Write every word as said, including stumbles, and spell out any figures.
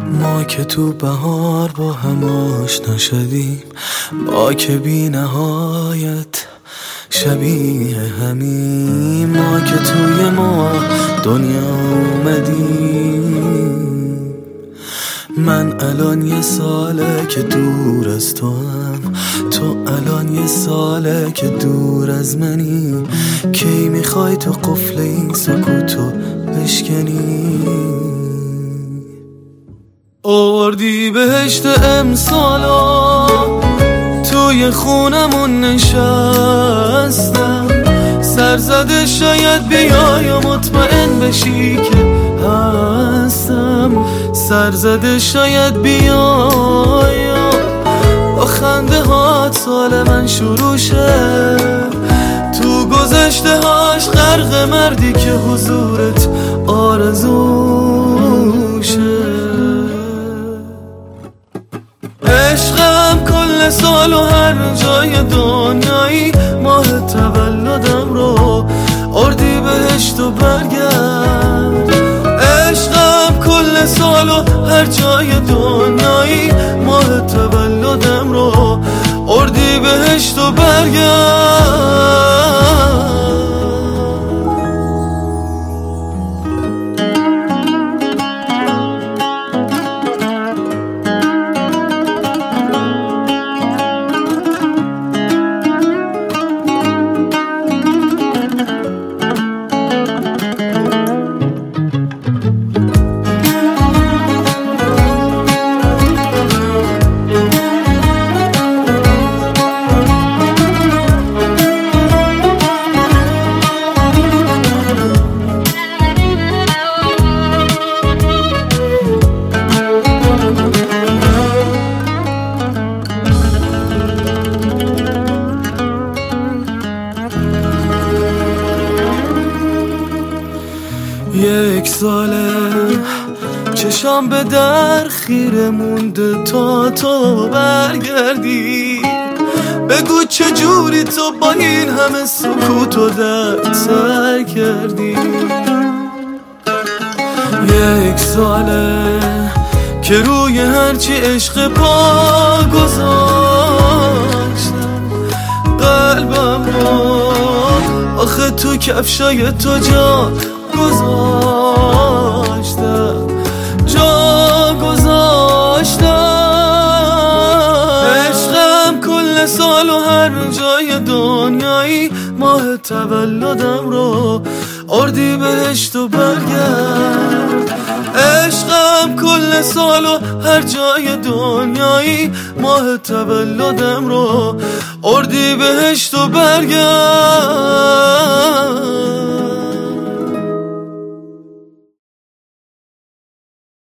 ما که تو بهار با هم آشنا شدیم، ما که بی نهایت شبیه همیم، ما که توی ما دنیا اومدیم. من الان یه ساله که دور از تو هم، تو الان یه ساله که دور از منی. کی میخوای تو قفل این سکوتو بشکنی؟ اردی بهشت امسالا توی خونمون نشستم، سرزده شاید بیای و مطمئن بشی که هستم، سرزده شاید بیای با خنده هات سال من شروع شه، تو گذشته هاش غرق مردی که حضورت آرزوشه. عشقم کل سال و هر جای دنیایی، ماه تولدم رو اردی بهشت و برگرد. عشقم کل سال و هر جای دنیایی، ماه تولدم رو اردی بهشت و برگرد. یک ساله چشام به در خیره مونده تا تو برگردی. بگو چجوری تو با این همه سکوت و درد سر کردی. یک ساله که روی هرچی عشق پا گذاشتم، قلبم رو آخه تو کفشای تو جا گذاشتم، جا گذاشتم. عشقم کل سال و هر جای دنیایی، ماه تولدم رو اردی بهشت و برگرد. عشقم کل سال و هر جای دنیایی، ماه تولدم رو اردی بهشت و برگرد.